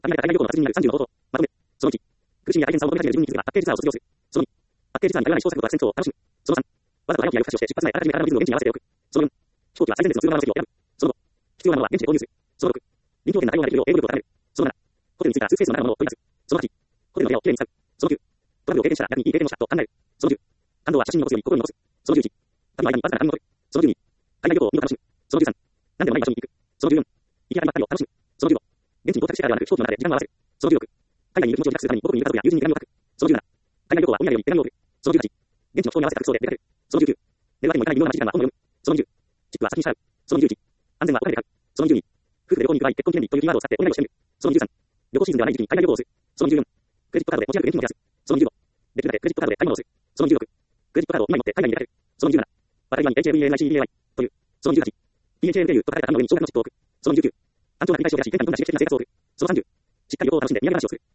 アメリカ海外旅行の達人になる30の方法。まとめ。その1、苦しみや大変さを求め始める順に気づけば、パッケージツアーを卒業する。その2、パッケージツアーに頼らない試行錯誤とアクセントを楽しむ。その3、わざと早起きや夜更かしをして出発前あらかじめ体のリズムを現地に合わせておく。その4、飛行機は最前列の通路側の席を選ぶ。その5、必要なものは現地で購入する。その6、臨機応変な対応ができるよう英語力を高める。その7、ホテルに着いたらスーツケースの中のものを取り出す。その8、ホテルの部屋をきれいに使う。その9、トラブルを経験したら逆にいい経験をしたと考える。その10、感動は写真に残すように心に残す。その11、旅の間にわずかな感動を取る。その12、海外旅行を見る楽しむ。その13、何でもない場所に行く。その14、行き当たりばったりを楽しむ。その15、現地に到着してからではなく飛行機の中で時間を合わせる。その16、海外にいる気持ちをリラックスするために母国にいる家族や友人に手紙を書く。その17、海外旅行はお土産より手紙を送る。その18、現地の気候に合わせた服装で出かける。その19、寝るわけにもいかない微妙な時間は本を読む。その20、チップは先に支払う。その21、安全はお金で買う。その22、夫婦で旅行に行く場合結婚記念日というキーワードを使ってお願いをしてみる。その23、旅行シーズンではない時期に海外旅行をする。その24、クレジットカードで持ち歩く現金を減らす。その25、できるだけクレジットカードで買い物をする。その26、クレジットカードを2枚持って海外に出かける。その27、バタリアに HAVANICEAY という。その28、PHALKU と書かれた紙の上に小型のチップを置く。その29、単調な繰り返しを減らし、変化に富んだ刺激的な生活を送る。その30、しっかり旅行を楽しんで土産話をする。